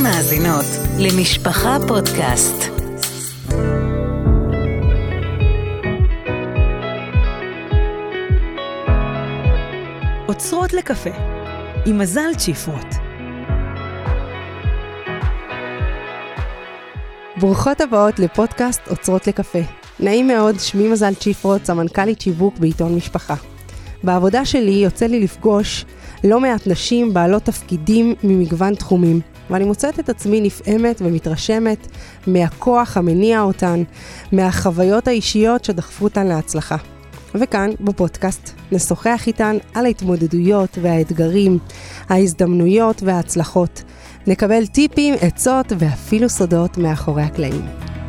מאזינות למשפחה פודקאסט. אוצרות לקפה עם מזל צ'יפרוט. ברוכות הבאות לפודקאסט אוצרות לקפה. נעים מאוד, שמי מזל צ'יפרוט, סמנכ"לית שיווק בעיתון משפחה. בעבודה שלי יוצא לי לפגוש לא מעט נשים בעלות תפקידים ממגוון תחומים, ואני מוצאת את עצמי נפעמת ומתרשמת מהכוח המניע אותן, מהחוויות האישיות שדחפו אותן להצלחה. וכאן בפודקאסט נשוחח איתן על ההתמודדויות והאתגרים, ההזדמנויות וההצלחות. נקבל טיפים, עצות ואפילו סודות מאחורי הקלעים.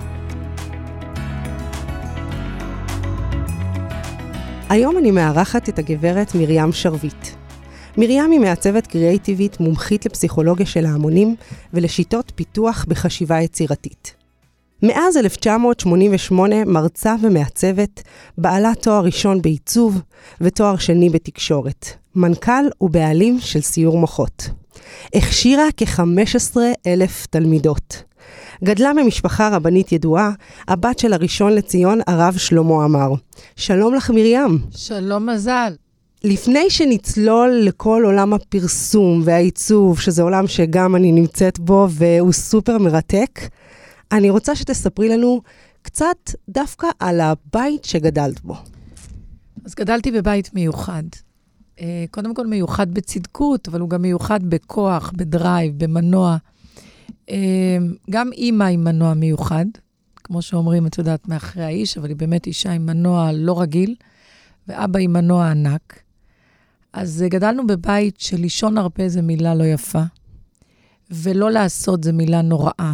היום אני מארחת את הגברת מרים שרביט. מרים היא מעצבת קריאייטיבית מומחית לפסיכולוגיה של ההמונים ולשיטות פיתוח בחשיבה יצירתית. מאז 1988 מרצה ומעצבת, בעלת תואר ראשון בעיצוב ותואר שני בתקשורת, מנכ"ל ובעלים של סיור מוחות. הכשירה כ-15,000 תלמידות. גדלה ממשפחה רבנית ידועה, הבת של הראשון לציון הרב שלמה עמר. שלום לך מרים. שלום מזל. לפני שנצלול לכל עולם הפרסום והעיצוב, שזה עולם שגם אני נמצאת בו והוא סופר מרתק, אני רוצה שתספרי לנו קצת דווקא על הבית שגדלת בו. אז גדלתי בבית מיוחד. קודם כל מיוחד בצדקות, אבל הוא גם מיוחד בכוח, בדרייב, במנוע. גם אימא עם מנוע מיוחד, כמו שאומרים, את יודעת, מאחרי האיש, אבל היא באמת אישה עם מנוע לא רגיל, ואבא עם מנוע ענק. אז גדלנו בבית שלישון הרבה זה מילה לא יפה, ולא לעשות זה מילה נוראה,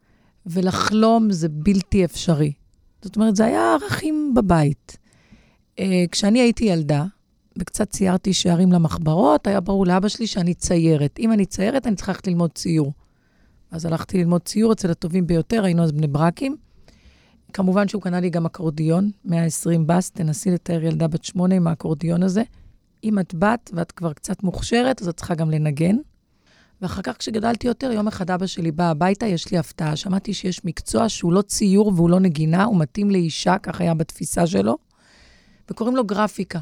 ולחלום זה בלתי אפשרי. זאת אומרת, זה היה ערכים בבית. כשאני הייתי ילדה, וקצת ציירתי שערים למחברות, היה ברור לאבא שלי שאני ציירת. אם אני ציירת, אני צריכה ללמוד ציור. אז הלכתי ללמוד ציור אצל הטובים ביותר, היינו אז בני ברקים. כמובן שהוא קנה לי גם אקורדיון, 120 בס, תנסי לתאר ילדה בת 8 עם האקורדיון הזה. אם את בת ואת כבר קצת מוכשרת, אז את צריכה גם לנגן. ואחר כך כשגדלתי יותר, יום אחד אבא שלי בא הביתה, יש לי הפתעה. שמעתי שיש מקצוע שהוא לא ציור והוא לא נגינה, הוא מתאים לאישה, כך היה בתפיסה שלו, וקוראים לו גרפיקה.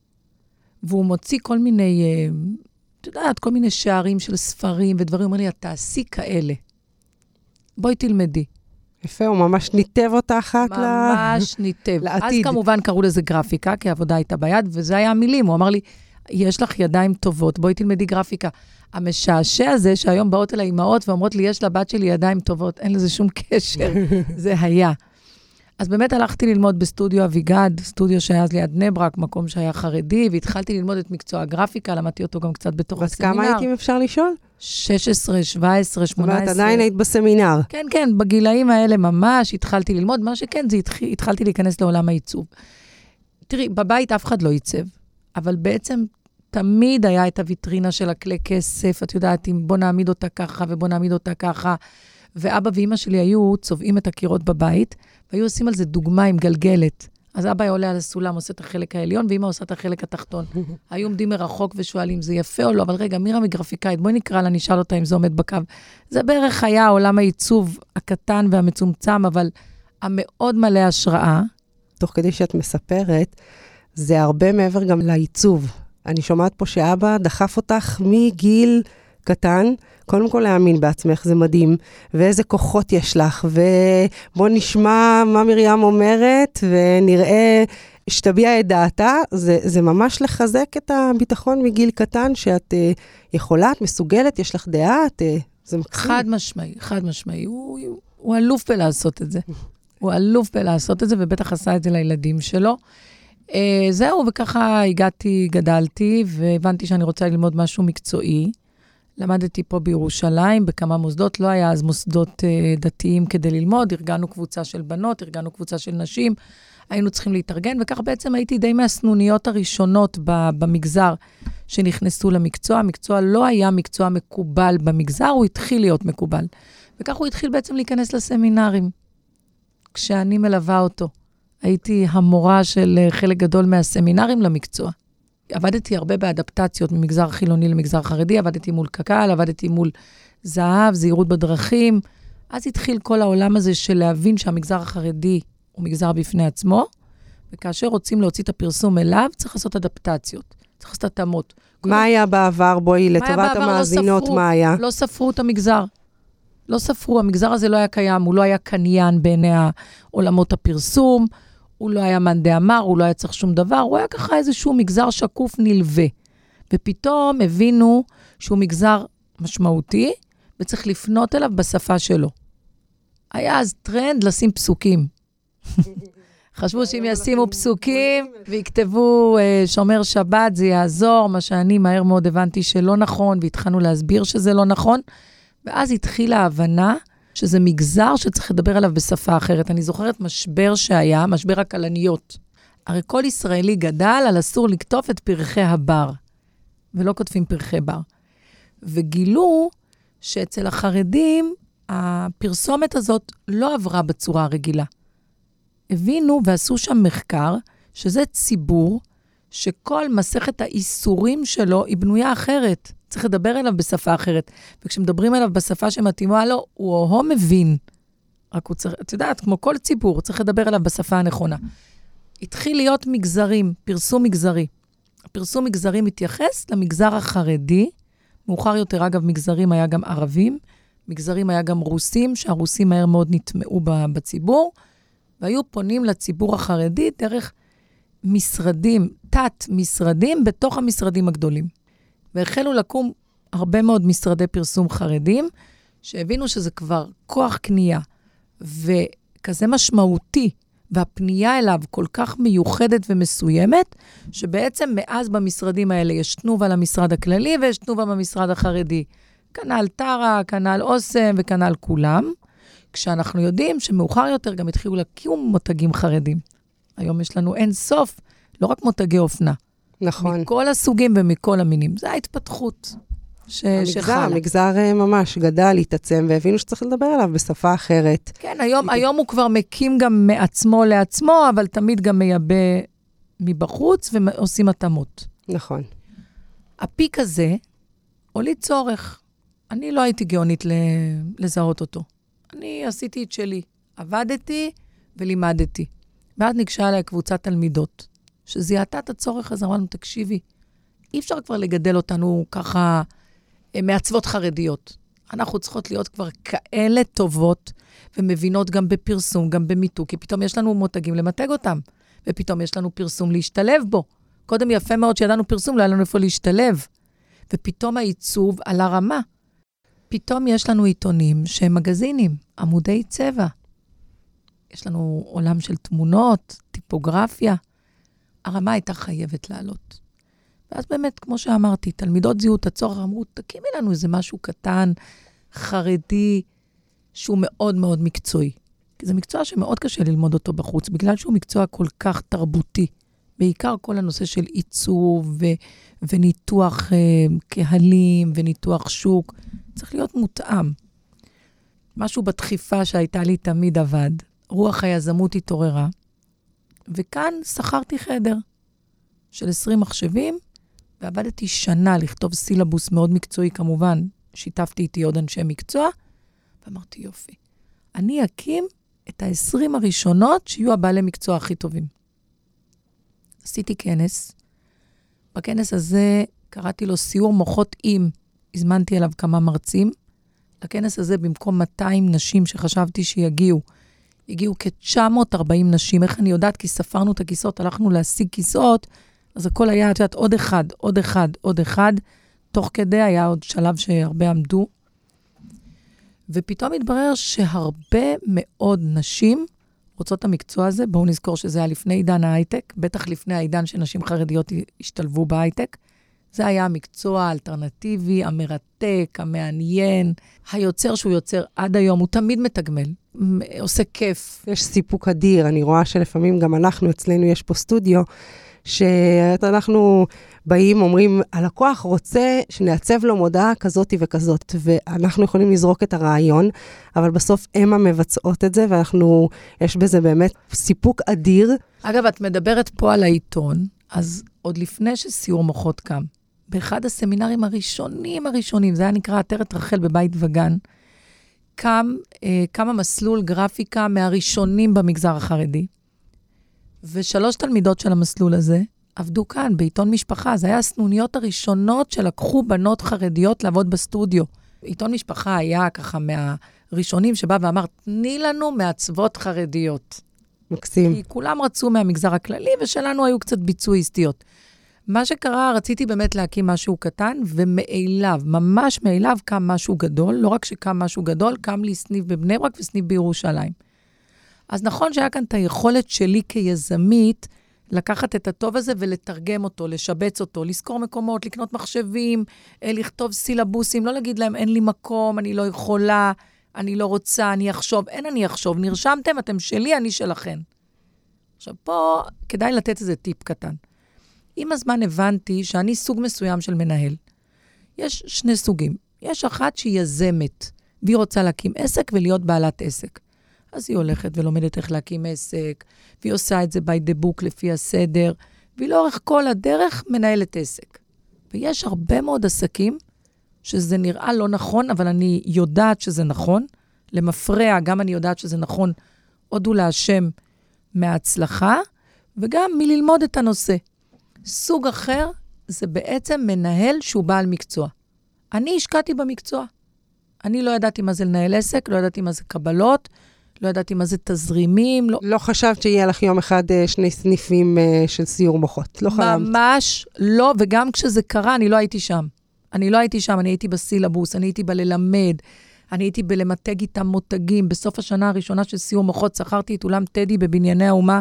והוא מוציא כל מיני, את יודעת, כל מיני שערים של ספרים ודברים, הוא אומר לי, את תעשי כאלה. בואי תלמדי. יפה, הוא ממש ניתב אותך ממש ניתב. לעתיד. אז כמובן קראו לזה גרפיקה, כי העבודה הייתה ביד, וזה היה המילים. הוא אמר לי, יש לך ידיים טובות, בואי תלמדי גרפיקה. המשעשע הזה שהיום באות אל האימהות ואומרות לי, יש לבת שלי ידיים טובות, אין לזה שום קשר. זה היה. אז באמת הלכתי ללמוד בסטודיו אביגד, סטודיו שהיה אז ליד בני ברק, מקום שהיה חרדי, והתחלתי ללמוד את מקצוע הגרפיקה, למדתי אותו גם קצת בתוך הסמינר. אז כמה הייתי אם אפשר לשאול? 16, 17, 18. זאת אומרת, עדיין היית בסמינר. כן, כן, בגילאים האלה ממש התחלתי ללמוד, מה שכן, התחלתי להיכנס לעולם העיצוב. תראי, בבית אף אחד לא ייצב, אבל בעצם תמיד היה את הוויטרינה של הכלי כסף, את יודעת, אם בוא נעמיד אותה ככה ובוא נעמיד אותה ככה, ואבא ואמא שלי היו צובעים את הקירות בבית, והיו עושים על זה דוגמה עם גלגלת. אז אבא היה עולה על הסולם, עושה את החלק העליון, ואמא עושה את החלק התחתון. היו עומדים מרחוק ושואלים, זה יפה או לא? אבל רגע, מירה מגרפיקאית, בואי נקרא לה, נשאל אותה אם זה עומד בקו. זה בערך היה עולם העיצוב הקטן והמצומצם, אבל המאוד מלא השראה. תוך כדי שאת מספרת, זה הרבה מעבר גם לעיצוב. אני שומעת פה שאבא דחף אותך מגיל קטן, קודם כל להאמין בעצמך, זה מדהים, ואיזה כוחות יש לך, ובוא נשמע מה מרים אומרת, ונראה שתביע את דעתה, זה ממש לחזק את הביטחון מגיל קטן, שאת יכולה, את מסוגלת, יש לך דעה, זה מקסים. חד משמעי, חד משמעי, הוא אלוף בלעשות את זה, הוא אלוף בלעשות את זה, ובטח עשה את זה לילדים שלו. זהו, וככה גדלתי, והבנתי שאני רוצה ללמוד משהו מקצועי, למדתי פה בירושלים, בכמה מוסדות, לא היה אז מוסדות דתיים כדי ללמוד, ארגנו קבוצה של בנות, ארגנו קבוצה של נשים, היינו צריכים להתארגן, וכך בעצם הייתי די מהסנוניות הראשונות במגזר שנכנסו למקצוע. המקצוע לא היה מקצוע מקובל במגזר, הוא התחיל להיות מקובל. וכך הוא התחיל בעצם להיכנס לסמינרים, כשאני מלווה אותו. הייתי המורה של חלק גדול מהסמינרים למקצוע. עבדתי הרבה באדפטציות ממגזר חילוני למגזר חרדי, עבדתי מול קק"ל, עבדתי מול זהב, זהירות בדרכים. אז התחיל כל העולם הזה של להבין שהמגזר החרדי הוא מגזר בפני עצמו, וכאשר רוצים להוציא את הפרסום אליו, צריך לעשות אדפטציות, צריך לעשות התאמות. מה היה בעבר? בואי, לטובת המאזינות, מה היה? לא ספרו את המגזר. לא ספרו, המגזר הזה לא היה קיים, הוא לא היה קניין בעיני עולמות הפרסום, הוא לא היה מאן דאמר, הוא לא היה צריך שום דבר, הוא היה ככה איזשהו מגזר שקוף נלווה. ופתאום הבינו שהוא מגזר משמעותי, וצריך לפנות אליו בשפה שלו. היה אז טרנד לשים פסוקים. חשבו שאם ישימו פסוקים ויכתבו שומר שבת, זה יעזור, מה שאני מהר מאוד הבנתי שלא נכון, והתחלנו להסביר שזה לא נכון, ואז התחילה ההבנה שזה מגזר שצריך לדבר עליו בשפה אחרת. אני זוכרת משבר שהיה, משבר הכלניות. הרי כל ישראלי גדל על אסור לקטוף את פרחי הבר, ולא כותבים פרחי בר. וגילו שאצל החרדים, הפרסומת הזאת לא עברה בצורה הרגילה. הבינו ועשו שם מחקר, שזה ציבור שכל מסכת האיסורים שלו היא בנויה אחרת. צריך לדבר אליו בשפה אחרת. וכשמדברים אליו בשפה שמתאימה לו, הוא או מבין. רק הוא צריך, את יודעת, כמו כל ציבור, צריך לדבר אליו בשפה הנכונה. התחיל להיות מגזרים, פרסום מגזרי. הפרסום מגזרי מתייחס למגזר החרדי, מאוחר יותר, אגב, מגזרים היה גם ערבים, מגזרים היה גם רוסים, שהרוסים מהר מאוד נטמעו בציבור, והיו פונים לציבור החרדי דרך משרדים, תת-משרדים, בתוך המשרדים הגדולים. והחלו לקום הרבה מאוד משרדי פרסום חרדים, שהבינו שזה כבר כוח קנייה, וכזה משמעותי, והפנייה אליו כל כך מיוחדת ומסוימת, שבעצם מאז במשרדים האלה יש תנובה למשרד הכללי, ויש תנובה במשרד החרדי. כנ"ל טרה, כנ"ל אוסם וכנ"ל כולם, כשאנחנו יודעים שמאוחר יותר גם התחילו להקים מותגים חרדים. היום יש לנו אין סוף, לא רק מותגי אופנה. נכון. מכל הסוגים ומכל המינים. זה ההתפתחות שחלה. המגזר ממש גדל, התעצם, והבינו שצריך לדבר עליו בשפה אחרת. כן, היום הוא כבר מקים גם מעצמו לעצמו, אבל תמיד גם מייבא מבחוץ ועושים התאמות. נכון. הפיק הזה הוליד צורך. אני לא הייתי גאונית לזהות אותו. אני עשיתי את שלי. עבדתי ולימדתי. ואז ניגשה עליי קבוצת תלמידות, שזיהתה את הצורך הזה, אמרנו, תקשיבי, אי אפשר כבר לגדל אותנו ככה מעצבות חרדיות. אנחנו צריכות להיות כבר כאלה טובות, ומבינות גם בפרסום, גם במיתוג, כי פתאום יש לנו מותגים למתג אותם, ופתאום יש לנו פרסום להשתלב בו. קודם יפה מאוד שידענו פרסום, לא היה לנו איפה להשתלב. ופתאום העיצוב על הרמה. פתאום יש לנו עיתונים שהם מגזינים, עמודי צבע. יש לנו עולם של תמונות, טיפוגרפיה. הרמה הייתה חייבת לעלות. ואז באמת, כמו שאמרתי, תלמידות זיהו את הצורך, אמרו, תקימי לנו איזה משהו קטן, חרדי, שהוא מאוד מאוד מקצועי. כי זה מקצוע שמאוד קשה ללמוד אותו בחוץ, בגלל שהוא מקצוע כל כך תרבותי. בעיקר כל הנושא של עיצוב וניתוח קהלים וניתוח שוק. צריך להיות מותאם. משהו בדחיפה שהייתה לי תמיד עבד. רוח היזמות התעוררה. וכאן שכרתי חדר של 20 מחשבים, ועבדתי שנה לכתוב סילבוס מאוד מקצועי, כמובן, שיתפתי איתי עוד אנשי מקצוע, ואמרתי, יופי, אני אקים את ה-20 הראשונות שיהיו הבעלי מקצוע הכי טובים. עשיתי כנס, בכנס הזה קראתי לו סיור מוחות עם, הזמנתי אליו כמה מרצים, לכנס הזה במקום 200 נשים שחשבתי שיגיעו, הגיעו כ-940 נשים, איך אני יודעת? כי ספרנו את הכיסאות, הלכנו להשיג כיסאות, אז הכל היה, את יודעת, עוד אחד, עוד אחד, עוד אחד, תוך כדי היה עוד שלב שהרבה עמדו, ופתאום התברר שהרבה מאוד נשים רוצות את המקצוע הזה, בואו נזכור שזה היה לפני עידן ההייטק, בטח לפני העידן שנשים חרדיות השתלבו בהייטק, זה היה המקצוע האלטרנטיבי, המרתק, המעניין, היוצר שהוא יוצר עד היום, הוא תמיד מתגמל, עושה כיף. יש סיפוק אדיר, אני רואה שלפעמים גם אנחנו, אצלנו יש פה סטודיו, שאנחנו באים, אומרים, הלקוח רוצה שנעצב לו מודעה כזאת וכזאת, ואנחנו יכולים לזרוק את הרעיון, אבל בסוף הם המבצעות את זה, ואנחנו, יש בזה באמת סיפוק אדיר. אגב, את מדברת פה על העיתון, אז עוד לפני שסיור מוחות קם, באחד הסמינרים הראשונים, זה היה נקרא עטרת רחל בבית וגן, קם המסלול גרפיקה מהראשונים במגזר החרדי, ו3 תלמידות של המסלול הזה עבדו כאן, בעיתון משפחה. זה היה הסנוניות הראשונות שלקחו בנות חרדיות לעבוד בסטודיו. עיתון משפחה היה ככה מהראשונים שבא ואמר, תני לנו מעצבות חרדיות. מקסים. כי כולם רצו מהמגזר הכללי, ושלנו היו קצת ביצועיסטיות. מה שקרה, רציתי באמת להקים משהו קטן, ומאליו, ממש מאליו, קם משהו גדול. לא רק שקם משהו גדול, קם לי סניף בבני ברק וסניף בירושלים. אז נכון שהיה כאן את היכולת שלי כיזמית, לקחת את הטוב הזה ולתרגם אותו, לשבץ אותו, לזכור מקומות, לקנות מחשבים, לכתוב סילבוסים, לא להגיד להם, אין לי מקום, אני לא יכולה, אני לא רוצה, אני אחשוב. אין אני אחשוב, נרשמתם, אתם שלי, אני שלכם. עכשיו, פה כדאי לתת איזה טיפ קטן. עם הזמן הבנתי שאני סוג מסוים של מנהל. יש 2 סוגים. יש אחת שהיא יזמת, והיא רוצה להקים עסק ולהיות בעלת עסק. אז היא הולכת ולומדת איך להקים עסק, והיא עושה את זה by the book לפי הסדר, והיא לאורך כל הדרך מנהלת עסק. ויש הרבה מאוד עסקים שזה נראה לא נכון, אבל אני יודעת שזה נכון. למפרע, גם אני יודעת שזה נכון, הודו להשם מההצלחה, וגם מללמוד את הנושא. סוג אחר זה בעצם מנהל שהוא בעל מקצוע. אני השקעתי במקצוע. אני לא ידעתי מה זה לנהל עסק, לא ידעתי מה זה קבלות, לא ידעתי מה זה תזרימים. לא חשבת שיהיה לך יום אחד 2 סניפים של סיור מוחות, לא חלמת. ממש לא, וגם כשזה קרה, אני לא הייתי שם. אני הייתי בסילבוס, אני הייתי בללמד, אני הייתי בלמתג איתם מותגים. בסוף השנה הראשונה של סיור מוחות, שכרתי את אולם טדי בבנייני האומה,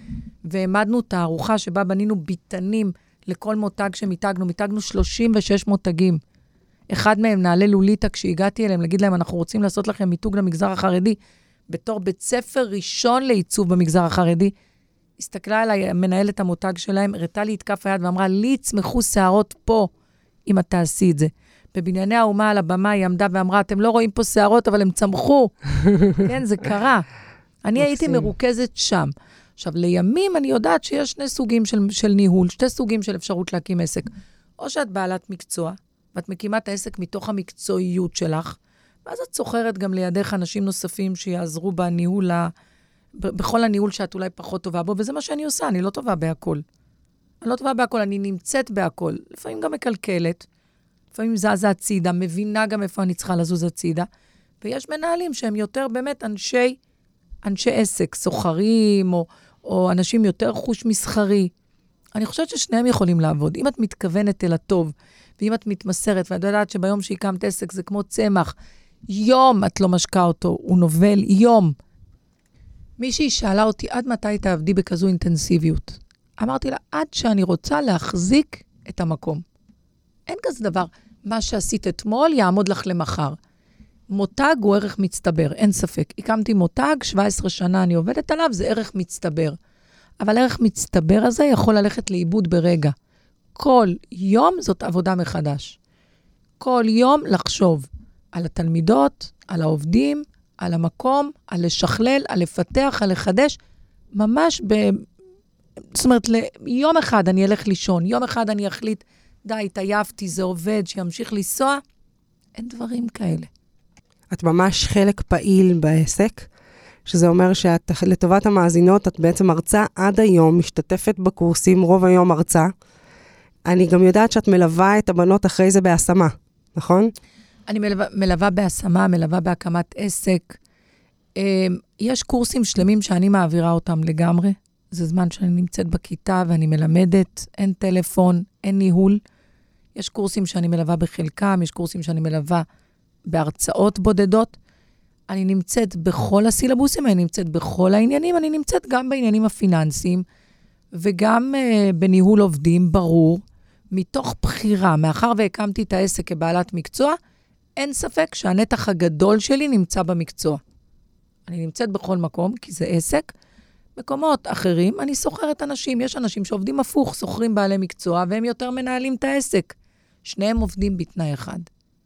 והעמדנו תערוכה שבה בנינו ביטנים לכל מותג שמיתגנו. מיתגנו 36 מותגים. אחד מהם נעלה לוליטה, כשהגעתי אליהם, להגיד להם, אנחנו רוצים לעשות לכם מיתוג למגזר החרדי, בתור בית ספר ראשון לעיצוב במגזר החרדי. הסתכלה עליי, מנהלת המותג שלהם, הראתה לי את כף היד ואמרה, לי יצמחו שערות פה, אם אתה עשי את זה. בבנייני האומה על הבמה היא עמדה ואמרה, אתם לא רואים פה שערות, אבל הם צמחו. כן, זה קרה. אני הייתי מרוכזת שם. עכשיו, לימים אני יודעת שיש 2 סוגים של ניהול, 2 סוגים של אפשרות להקים עסק. או שאת בעלת מקצוע, ואת מקימה את העסק מתוך המקצועיות שלך, ואז את סוחרת גם לידך אנשים נוספים שיעזרו בניהול, בכל הניהול שאת אולי פחות טובה בו, וזה מה שאני עושה, אני לא טובה בהכל. אני נמצאת בהכל, לפעמים גם מקלקלת, לפעמים זזה הצידה, מבינה גם איפה אני צריכה לזוז הצידה, ויש מנהלים שהם יותר באמת אנשי עסק, סוחרים, או אנשים יותר חוש מסחרי. אני חושבת ששניהם יכולים לעבוד. אם את מתכוונת אל הטוב, ואם את מתמסרת, ואת יודעת שביום שהקמת עסק זה כמו צמח, יום את לא משקע אותו, הוא נובל יום. מישהי שאלה אותי, עד מתי תעבדי בכזו אינטנסיביות? אמרתי לה, עד שאני רוצה להחזיק את המקום. אין כזה דבר, מה שעשית אתמול יעמוד לך למחר. מותג הוא ערך מצטבר, אין ספק. הקמתי מותג, 17 שנה אני עובדת עליו, זה ערך מצטבר. אבל ערך מצטבר הזה יכול ללכת לאיבוד ברגע. כל יום זאת עבודה מחדש. כל יום לחשוב על התלמידות, על העובדים, על המקום, על לשכלל, על לפתח, על לחדש. ממש זאת אומרת, יום אחד אני אלך לישון, יום אחד אני אחליט, די, התעייפתי, זה עובד, שימשיך לנסוע. אין דברים כאלה. את ממש חלק פעיל בעסק, שזה אומר שאת, לטובת המאזינות, את בעצם מרצה עד היום, משתתפת בקורסים, רוב היום מרצה. אני גם יודעת שאת מלווה את הבנות אחרי זה בהשמה, נכון? אני מלווה בהשמה, מלווה בהקמת עסק. יש קורסים שלמים שאני מעבירה אותם לגמרי. זה זמן שאני נמצאת בכיתה ואני מלמדת, אין טלפון, אין ניהול. יש קורסים שאני מלווה בחלקם, יש קורסים שאני מלווה בהרצאות בודדות. אני נמצאת בכל הסילבוסים, אני נמצאת בכל העניינים, אני נמצאת גם בעניינים הפיננסיים, וגם בניהול עובדים, ברור, מתוך בחירה. מאחר והקמתי את העסק כבעלת מקצוע, אין ספק שהנתח הגדול שלי נמצא במקצוע. אני נמצאת בכל מקום, כי זה עסק. מקומות אחרים, אני סוחרת אנשים. יש אנשים שעובדים הפוך, סוחרים בעלי מקצוע, והם יותר מנהלים את העסק. שניהם עובדים בתנאי אחד.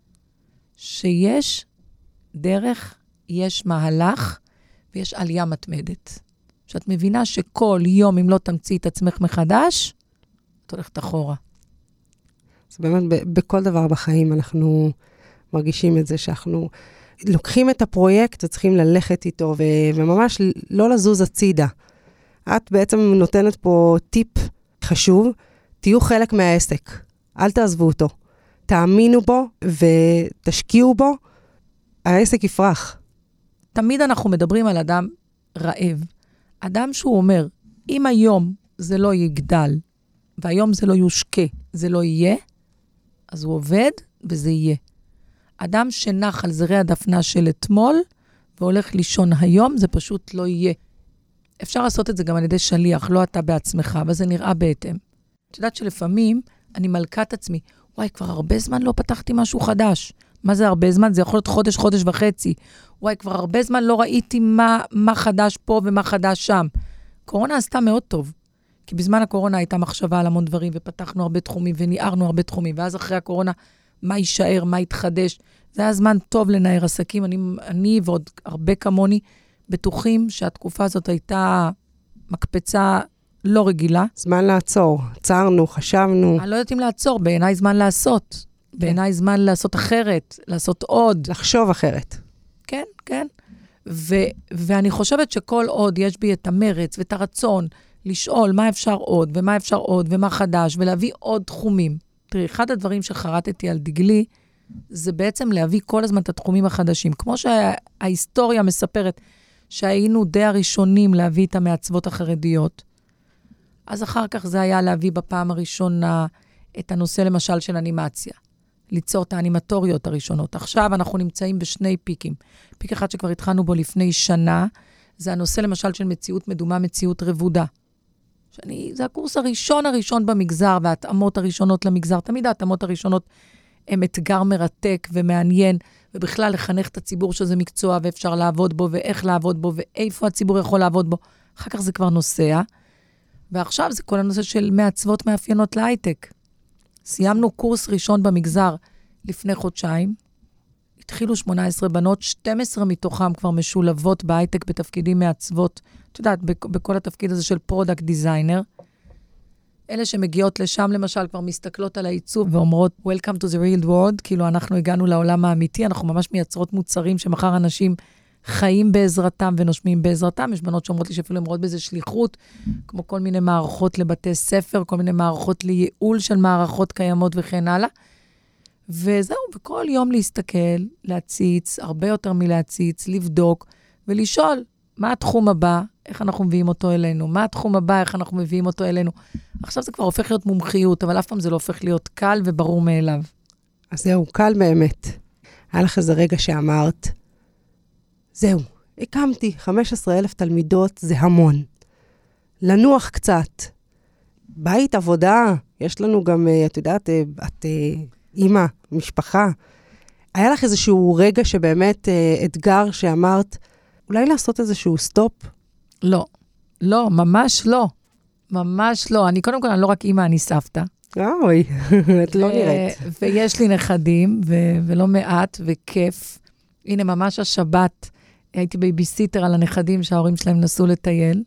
שיש דרך, יש מהלך, ויש עלייה מתמדת. שאת מבינה שכל יום, אם לא תמציא את עצמך מחדש, את הולכת אחורה. זה באמת בכל דבר בחיים אנחנו מרגישים את זה, שאנחנו לוקחים את הפרויקט וצריכים ללכת איתו, וממש לא לזוז הצידה. את בעצם נותנת פה טיפ חשוב, תהיו חלק מהעסק, אל תעזבו אותו. תאמינו בו ותשקיעו בו, העסק יפרח. תמיד אנחנו מדברים על אדם רעב. אדם שהוא אומר, אם היום זה לא יגדל, והיום זה לא יושקה, זה לא יהיה, אז הוא עובד וזה יהיה. אדם שנח על זרי הדפנה של אתמול, והולך לישון היום, זה פשוט לא יהיה. אפשר לעשות את זה גם על ידי שליח, לא אתה בעצמך, אבל זה נראה בהתאם. את יודעת שלפעמים אני מלכת עצמי, וואי, כבר הרבה זמן לא פתחתי משהו חדש. מה זה הרבה זמן? זה יכול להיות חודש, חודש וחצי. וואי, כבר הרבה זמן לא ראיתי מה חדש פה ומה חדש שם. קורונה עשתה מאוד טוב. כי בזמן הקורונה הייתה מחשבה על המון דברים, ופתחנו הרבה תחומים, וניערנו הרבה תחומים, ואז אחרי הקורונה, מה יישאר, מה יתחדש. זה היה זמן טוב לנער עסקים. אני ועוד הרבה כמוני בטוחים שהתקופה הזאת הייתה מקפצה לא רגילה. זמן לעצור. עצרנו, חשבנו. אני לא יודעת אם לעצור, בעיניי זמן לעשות. בעיניי זמן לעשות אחרת, לעשות עוד. לחשוב אחרת. כן, כן. ואני חושבת שכל עוד יש בי את המרץ ואת הרצון לשאול מה אפשר עוד, ומה אפשר עוד, ומה חדש, ולהביא עוד תחומים. תראי, אחד הדברים שחרטתי על דגלי, זה בעצם להביא כל הזמן את התחומים החדשים. כמו שההיסטוריה מספרת שהיינו די הראשונים להביא את המעצבות החרדיות, אז אחר כך זה היה להביא בפעם הראשונה את הנושא למשל של אנימציה. ליצור את האנימטוריות הראשונות. עכשיו אנחנו נמצאים בשני פיקים. פיק אחד שכבר התחלנו בו לפני שנה, זה הנושא למשל של מציאות מדומה, מציאות רבודה. זה הקורס הראשון במגזר, וההתאמות הראשונות למגזר. תמיד ההתאמות הראשונות הם אתגר מרתק ומעניין, ובכלל לחנך את הציבור שזה מקצוע, ואפשר לעבוד בו, ואיך לעבוד בו, ואיפה הציבור יכול לעבוד בו. אחר כך זה כבר נוסע. ועכשיו זה כל הנושא של מעצבות מאפיינות להייטק. סיימנו קורס ראשון במגזר לפני חודשיים. התחילו 18 בנות, 12 מתוכם כבר משולבות בהייטק בתפקידים מעצבות. את יודעת, בכל התפקיד הזה של פרודקט דיזיינר. אלה שמגיעות לשם, למשל, כבר מסתכלות על העיצוב ואומרות, Welcome to the real world, כאילו אנחנו הגענו לעולם האמיתי, אנחנו ממש מייצרות מוצרים שמחר אנשים חיים בעזרתם ונושמים בעזרתם. יש בנות שאומרות לי שאפילו למרות בזה שליחות, כמו כל מיני מערכות לבתי ספר, כל מיני מערכות לייעול של מערכות קיימות וכן הלאה. וזהו, וכל יום להסתכל, להציץ, הרבה יותר מלהציץ, לבדוק ולשאול מה התחום הבא, איך אנחנו מביאים אותו אלינו, מה התחום הבא, איך אנחנו מביאים אותו אלינו. עכשיו זה כבר הופך להיות מומחיות, אבל אף פעם זה לא הופך להיות קל וברור מאליו. אז זהו, קל באמת. היה לך איזה רגע שאמרת, זהו, הקמתי 15,000 תלמידות, זה המון. לנוח קצת. בית, עבודה, יש לנו גם, את יודעת, את אימא, משפחה. היה לך איזשהו רגע שבאמת אתגר שאמרת, אולי לעשות איזשהו סטופ? לא, לא, ממש לא. ממש לא. קודם כל, אני לא רק אימא, אני סבתא. אוי, את לא נראית. ויש לי נכדים, ולא מעט, וכיף. הנה, ממש השבת, הייתי בייביסיטר על הנכדים שההורים שלהם נסעו לטייל.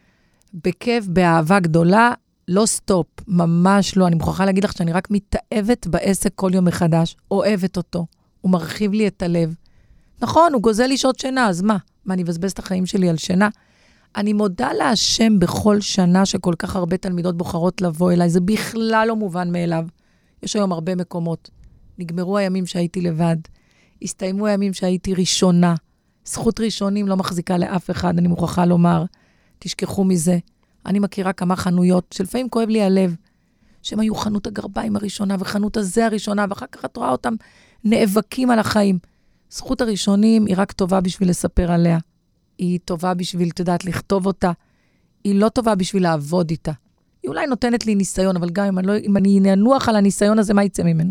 בכיף, באהבה גדולה, לא סטופ, ממש לא. אני מוכרחה להגיד לך שאני רק מתאהבת בעסק כל יום מחדש, אוהבת אותו. הוא מרחיב לי את הלב. נכון, הוא גוזל לי שעות שינה, אז מה? מה, אני אבזבז את החיים שלי על שינה? אני מודה להשם בכל שנה שכל כך הרבה תלמידות בוחרות לבוא אליי. זה בכלל לא מובן מאליו. יש היום הרבה מקומות. נגמרו הימים שהייתי לבד. הסתיימו הימים שהייתי ראשונה. זכות ראשונים לא מחזיקה לאף אחד, אני מוכרחה לומר. תשכחו מזה. אני מכירה כמה חנויות, שלפעמים כואב לי הלב, שהם היו חנות הגרביים הראשונה, וחנות הזה הראשונה, ואחר כך את רואה אותם נאבקים על החיים. זכות הראשונים היא רק טובה בשביל לספר עליה. היא טובה בשביל, תדעת, לכתוב אותה. היא לא טובה בשביל לעבוד איתה. היא אולי נותנת לי ניסיון, אבל גם אם אני ננוח על הניסיון הזה, מה יצא ממנו?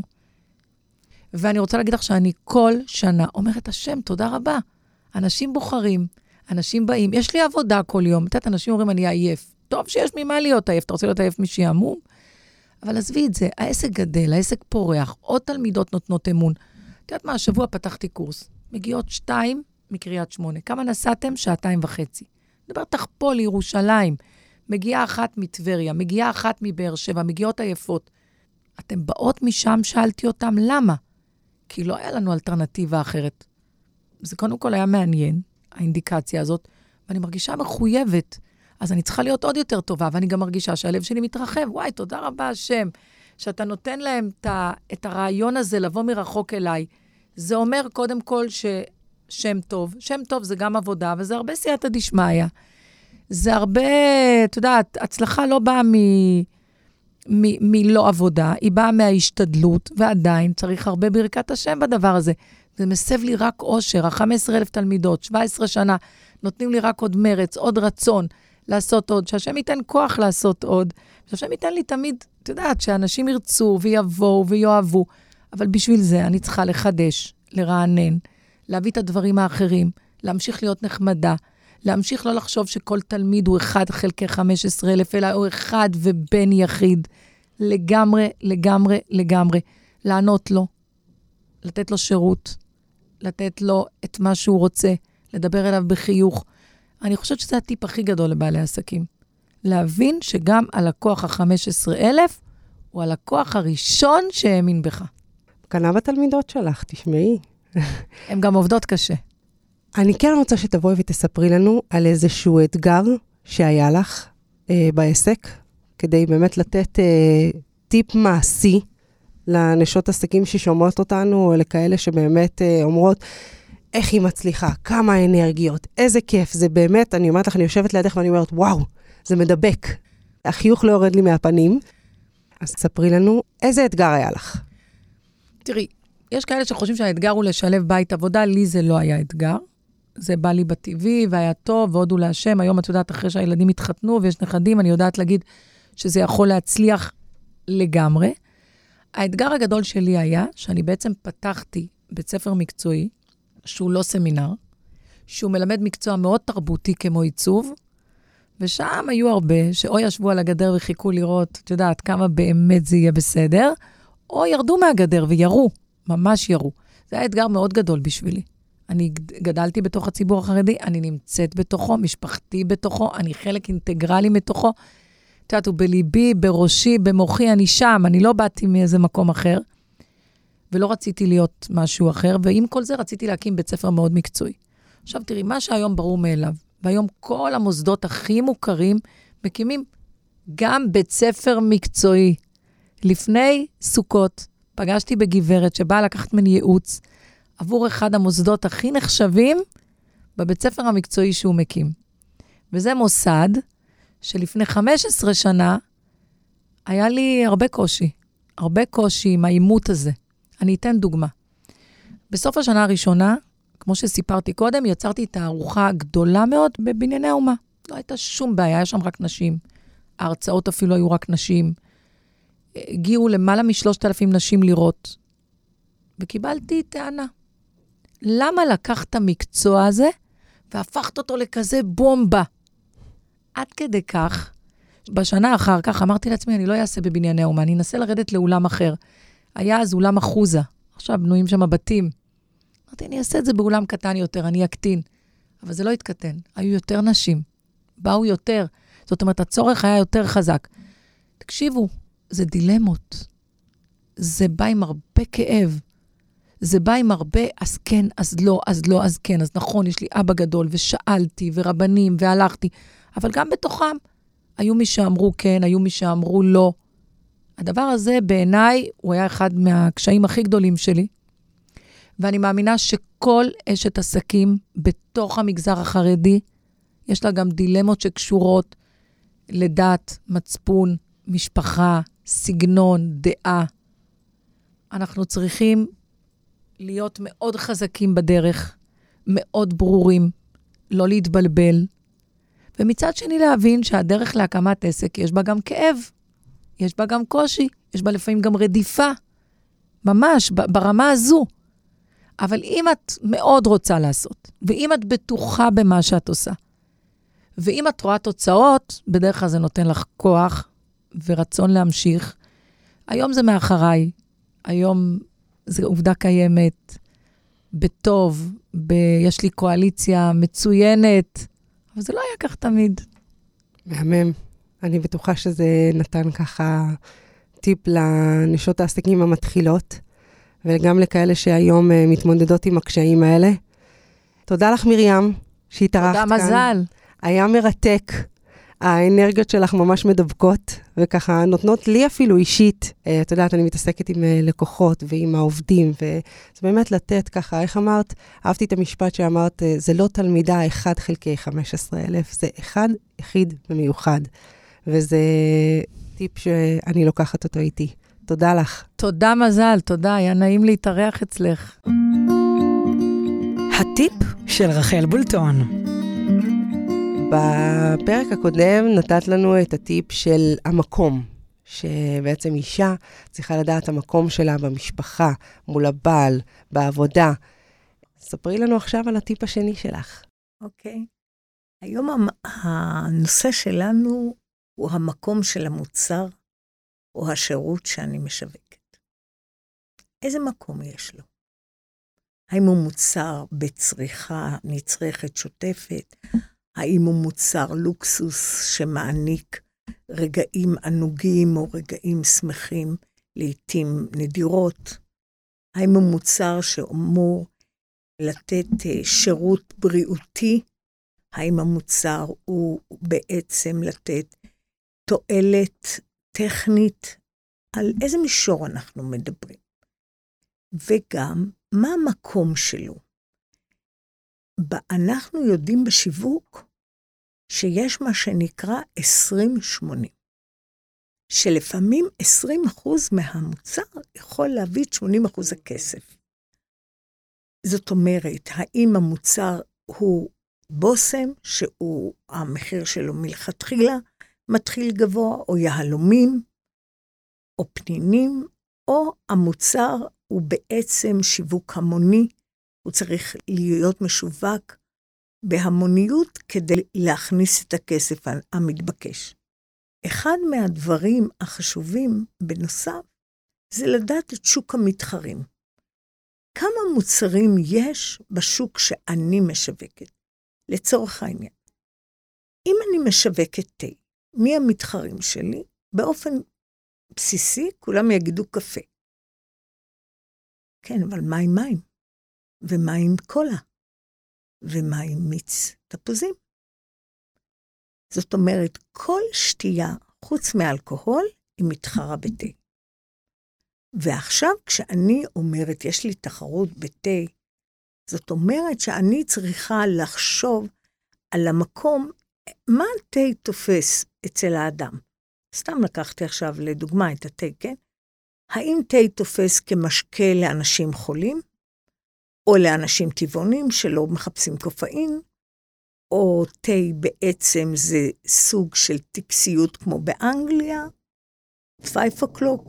ואני רוצה להגיד לך שאני כל שנה אומרת, השם, תודה רבה. אנשים בוחרים, אנשים באים, יש לי עבודה כל יום. תדעת, אנשים אומרים, אני עייף. טוב שיש ממה להיות עייף, אתה רוצה להיות עייף משעמום? אבל עזבי את זה, העסק גדל, העסק פורח, עוד תלמידות נותנות אמון. את יודעת מה, השבוע פתחתי קורס. מגיעות 2 מקריית 8. כמה נסעתם? 2.5. נדבר תחפו לירושלים. מגיעה 1 מטבריה, מגיעה 1 מבאר שבע, מגיעות עייפות. אתם באות משם, שאלתי אותם, למה? כי לא היה לנו אלטרנטיבה אחרת. זה קודם כל היה מעניין, האינדיקציה הזאת, ואני מרגישה מחויבת, אז אני צריכה להיות עוד יותר טובה, ואני גם מרגישה שהלב שלי מתרחב. וואי, תודה רבה השם, שאתה נותן להם את הרעיון הזה לבוא מרחוק אליי. זה אומר קודם כל ששם טוב. שם טוב זה גם עבודה, וזה הרבה סייעתא דשמיא. זה הרבה, אתה יודעת, הצלחה לא באה מלא עבודה, היא באה מההשתדלות, ועדיין צריך הרבה ברכת השם בדבר הזה. זה מסב לי רק אושר, 15,000 תלמידות, 17 שנה, נותנים לי רק עוד מרץ, עוד רצון לעשות עוד, שהשם ייתן כוח לעשות עוד, שהשם ייתן לי תמיד, אתה יודעת, שאנשים ירצו ויבואו ויואבו, אבל בשביל זה אני צריכה לחדש, לרענן, להביא את הדברים האחרים, להמשיך להיות נחמדה, להמשיך לא לחשוב שכל תלמיד הוא 1 חלקי 15,000, אלא הוא אחד ובן יחיד, לגמרי, לגמרי, לגמרי, לענות לו, לתת לו שירות, לתת לו את מה שהוא רוצה, לדבר אליו בחיוך. אני חושבת שזה הטיפ הכי גדול לבעלי עסקים. להבין שגם הלקוח ה-15,000 הוא הלקוח הראשון שהאמין בך. קנה בתלמידות שלך, תשמעי. הן גם עובדות קשה. אני כן רוצה שתבואי ותספרי לנו על איזשהו אתגר שהיה לך בעסק, כדי באמת לתת טיפ מעשי לנשות עסקים ששומעות אותנו, או לכאלה שבאמת אומרות, איך היא מצליחה, כמה אנרגיות, איזה כיף, זה באמת, אני אומרת לך, אני יושבת לידך ואני אומרת, וואו, זה מדבק. החיוך לא יורד לי מהפנים. אז תספרי לנו, איזה אתגר היה לך? תראי, יש כאלה שחושבים שהאתגר הוא לשלב בית עבודה, לי זה לא היה אתגר. זה בא לי בטבעי והיה טוב, והודו להשם. היום את יודעת, אחרי שהילדים התחתנו ויש נכדים, אני יודעת להגיד שזה יכול להצליח לגמרי. האתגר הגדול שלי היה שאני בעצם פתחתי בית ספר מקצועי, שהוא לא סמינר, שהוא מלמד מקצוע מאוד תרבותי כמו עיצוב, ושם היו הרבה שאו ישבו על הגדר וחיכו לראות, את יודעת, כמה באמת זה יהיה בסדר, או ירדו מהגדר וירו, ממש ירו. זה היה אתגר מאוד גדול בשבילי. אני גדלתי בתוך הציבור החרדי, אני נמצאת בתוכו, משפחתי בתוכו, אני חלק אינטגרלי מתוכו. את יודעת, הוא בליבי, בראשי, במוחי, אני שם, אני לא באתי מאיזה מקום אחר, ולא רציתי להיות משהו אחר, ועם כל זה רציתי להקים בית ספר מאוד מקצועי. עכשיו תראי, מה שהיום ברור מאליו, והיום כל המוסדות הכי מוכרים מקימים גם בית ספר מקצועי. לפני סוכות פגשתי בגברת שבאה לקחת ממני ייעוץ עבור אחד המוסדות הכי נחשבים בבית ספר המקצועי שהוא מקים. וזה מוסד שלפני 15 שנה היה לי הרבה קושי עם האימות הזה. אני אתן דוגמה. בסוף השנה הראשונה, כמו שסיפרתי קודם, יצרתי תערוכה גדולה מאוד בבנייני האומה. לא הייתה שום בעיה, היה שם רק נשים. ההרצאות אפילו היו רק נשים. הגיעו למעלה מ3,000 נשים לראות. וקיבלתי טענה. למה לקחת המקצוע הזה והפכת אותו לכזה בומבה? עד כדי כך, בשנה אחר כך אמרתי לעצמי, אני לא אעשה בבנייני האומה, אני אנסה לרדת לאולם אחר. היה אז אולם אחוזה, עכשיו בנויים שם בתים. אמרתי, אני אעשה את זה באולם קטן יותר, אני אקטין. אבל זה לא התקטן, היו יותר נשים, באו יותר. זאת אומרת, הצורך היה יותר חזק. תקשיבו, זה דילמות. זה בא עם הרבה כאב. זה בא עם הרבה, אז כן, אז לא, אז לא, אז כן. אז נכון, יש לי אבא גדול, ושאלתי, ורבנים, והלכתי. אבל גם בתוכם, היו מי שאמרו כן, היו מי שאמרו לא. הדבר הזה בעיניי, הוא היה אחד מהקשיים הכי גדולים שלי. ואני מאמינה שכל אשת עסקים בתוך המגזר החרדי, יש לה גם דילמות שקשורות לדת, מצפון, משפחה, סגנון, דעה. אנחנו צריכים להיות מאוד חזקים בדרך, מאוד ברורים, לא להתבלבל, ומצד שני להבין שהדרך להקמת עסק יש בה גם כאב, יש בה גם קושי, יש בה לפעמים גם רדיפה, ממש ברמה הזו. אבל אם את מאוד רוצה לעשות, ואם את בטוחה במה שאת עושה, ואם את רואה תוצאות, בדרך כלל זה נותן לך כוח ורצון להמשיך. היום זה מאחריי, היום זה עובדה קיימת, בטוב, יש לי קואליציה מצוינת, אבל זה לא היה כך תמיד. מהמם. אני בטוחה שזה נתן ככה טיפ לנשות העסקים המתחילות, וגם לכאלה שהיום מתמודדות עם הקשיים האלה. תודה לך מרים, שהתארחת כאן. תודה מזל. היה מרתק. האנרגיות שלך ממש מדבקות, וככה נותנות לי אפילו אישית. את יודעת, אני מתעסקת עם לקוחות ועם העובדים, וזה באמת לתת ככה, איך אמרת? אהבתי את המשפט שאמרת, זה לא תלמידה 1 חלקי 15,000, זה אחד יחיד ומיוחד. וזה טיפ שאני לוקחת אותו איתי. תודה לך. תודה מזל, תודה, היה נעים להתארח אצלך. הטיפ של רחל בולטון. בפרק הקודם נתת לנו את הטיפ של המקום, שבעצם אישה צריכה לדעת המקום שלה במשפחה, מול הבעל, בעבודה. ספרי לנו עכשיו על הטיפ השני שלך. אוקיי. היום הנושא שלנו הוא המקום של המוצר או השירות שאני משווקת. איזה מקום יש לו? האם הוא מוצר בצריכה נצרכת שוטפת? האם הוא מוצר לוקסוס שמעניק רגעים ענוגים או רגעים שמחים, לעתים נדירות? האם הוא מוצר שאמור לתת שירות בריאותי? האם המוצר הוא בעצם לתת תועלת טכנית? על איזה מישור אנחנו מדברים? וגם, מה המקום שלו? אנחנו יודעים בשיווק שיש מה שנקרא 20-80, שלפעמים 20% מהמוצר יכול להביא את 80% הכסף. זאת אומרת, האם המוצר הוא בוסם, שהוא המחיר שלו מלכתחילה מתחיל גבוה, או יהלומים, או פנינים, או המוצר הוא בעצם שיווק המוני, הוא צריך להיות משווק בהמוניות כדי להכניס את הכסף המתבקש. אחד מהדברים החשובים בנוסף, זה לדעת את שוק המתחרים. כמה מוצרים יש בשוק שאני משווקת? לצורך העניין. אם אני משווקת תה, מי המתחרים שלי? באופן בסיסי, כולם יגידו קפה. כן, אבל מה עם מים? ומה עם קולה? ומה עם מיץ תפוזים? זאת אומרת, כל שתייה, חוץ מאלכוהול, היא מתחרה בתה. ועכשיו, כשאני אומרת, יש לי תחרות בתה, זאת אומרת שאני צריכה לחשוב על המקום, מה התה תופס אצל האדם? סתם לקחתי עכשיו לדוגמה את התה, כן? האם תה תופס כמשקה לאנשים חולים? או לאנשים טבעונים שלא מחפשים קופאין? או תה בעצם זה סוג של טקסיות כמו באנגליה? 5 o'clock?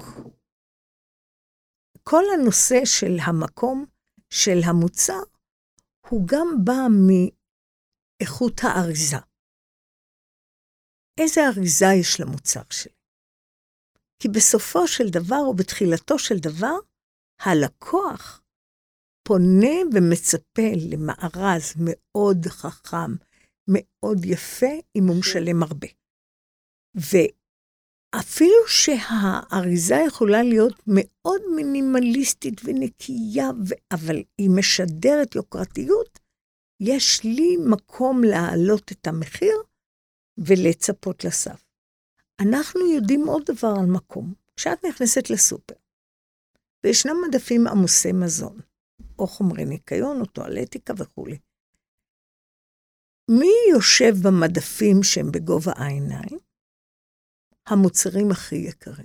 כל הנושא של המקום, של המוצר, הוא גם בא מאיכות האריזה. איזה אריזה יש למוצר שלי? כי בסופו של דבר, או בתחילתו של דבר, הלקוח פונה ומצפה למארז מאוד חכם, מאוד יפה, אם הוא משלם הרבה. ואפילו שהאריזה יכולה להיות מאוד מינימליסטית ונקייה, אבל היא משדרת יוקרתיות, יש לי מקום להעלות את המחיר ולצפות לסף. אנחנו יודעים עוד דבר על מקום. כשאת נכנסת לסופר, וישנם מדפים עמוסי מזון, או חומרי ניקיון, או טואלטיקה וכו'. מי יושב במדפים שהם בגובה העיניים? המוצרים הכי יקרים.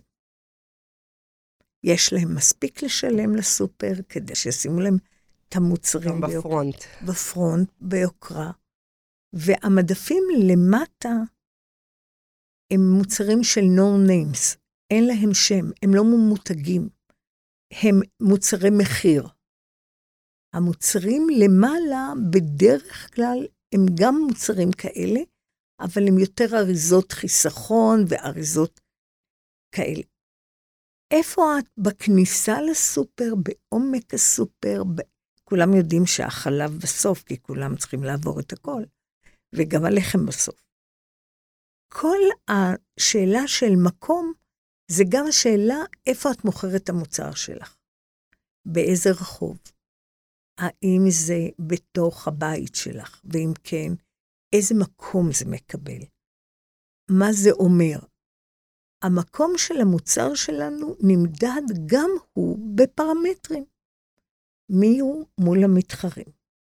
יש להם מספיק לשלם לסופר, כדי שישימו להם את המוצרים בפרונט. בפרונט, ביוקרה. והמדפים למטה, הם מוצרים של no names, אין להם שם, הם לא ממותגים, הם מוצרי מחיר. המוצרים למעלה בדרך כלל הם גם מוצרים כאלה, אבל הם יותר אריזות חיסכון ואריזות כאלה. איפה את? בכניסה לסופר, בעומק הסופר, כולם יודעים שהחלב בסוף, כי כולם צריכים לעבור את הכל, וגם הלחם בסוף. כל השאלה של מקום, זה גם השאלה איפה את מוכרת את המוצר שלך. באיזה רחוב. האם זה בתוך הבית שלך, ואם כן, איזה מקום זה מקבל. מה זה אומר? המקום של המוצר שלנו נמדד גם הוא בפרמטרים. מי הוא מול המתחרים?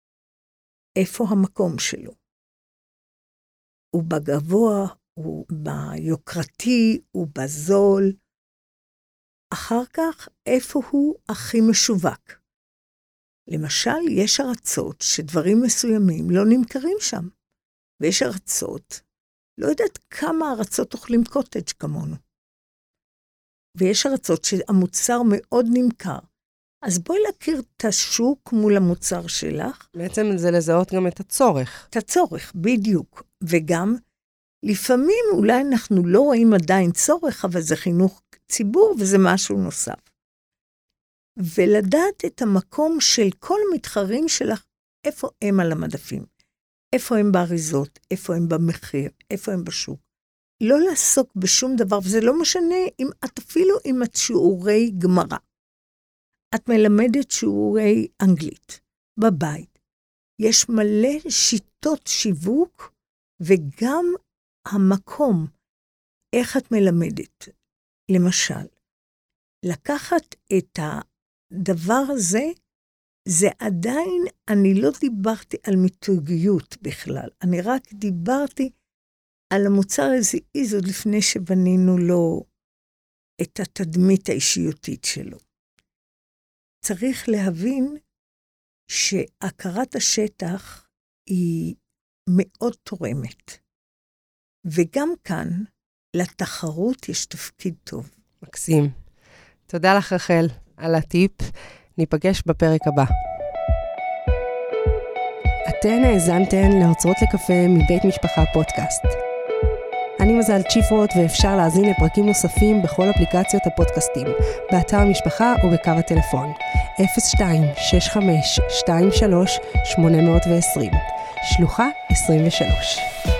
איפה המקום שלו? הוא בגבוה, הוא ביוקרתי, הוא בזול. אחר כך, איפה הוא הכי משווק? למשל, יש ארצות שדברים מסוימים לא נמכרים שם. ויש ארצות, לא יודעת כמה ארצות אוכלים קוטג' כמונו. ויש ארצות שהמוצר מאוד נמכר. אז בואי להכיר את השוק מול המוצר שלך. בעצם זה לזהות גם את הצורך. את הצורך, בדיוק. וגם, לפעמים אולי אנחנו לא רואים עדיין צורך, אבל זה חינוך ציבור וזה משהו נוסף. ולדעת את המקום של כל המתחרים שלך, איפה הם על המדפים, איפה הם באריזות, איפה הם במחיר, איפה הם בשוק. לא לעסוק בשום דבר, וזה לא משנה אפילו אם את שיעורי גמרא. את מלמדת שיעורי אנגלית בבית. יש מלא שיטות שיווק, וגם המקום, איך את מלמדת. למשל, לקחת את הדבר הזה, זה עדיין, אני לא דיברתי על מיתוגיות בכלל, אני רק דיברתי על המוצר הזיז עוד לפני שבנינו לו את התדמית האישיותית שלו. צריך להבין שהכרת השטח היא מאוד תורמת, וגם כאן לתחרות יש תפקיד טוב. מקסים. תודה לך רחל על הטיפ. ניפגש בפרק הבא. אתן האזנתן לאוצרות לקפה מבית משפחה פודקאסט. אני מזל צ'יפרוט ואפשר להזין לפרקים נוספים בכל אפליקציות הפודקאסטים, באתר המשפחה ובקו הטלפון 02-6523-820, שלוחה 23.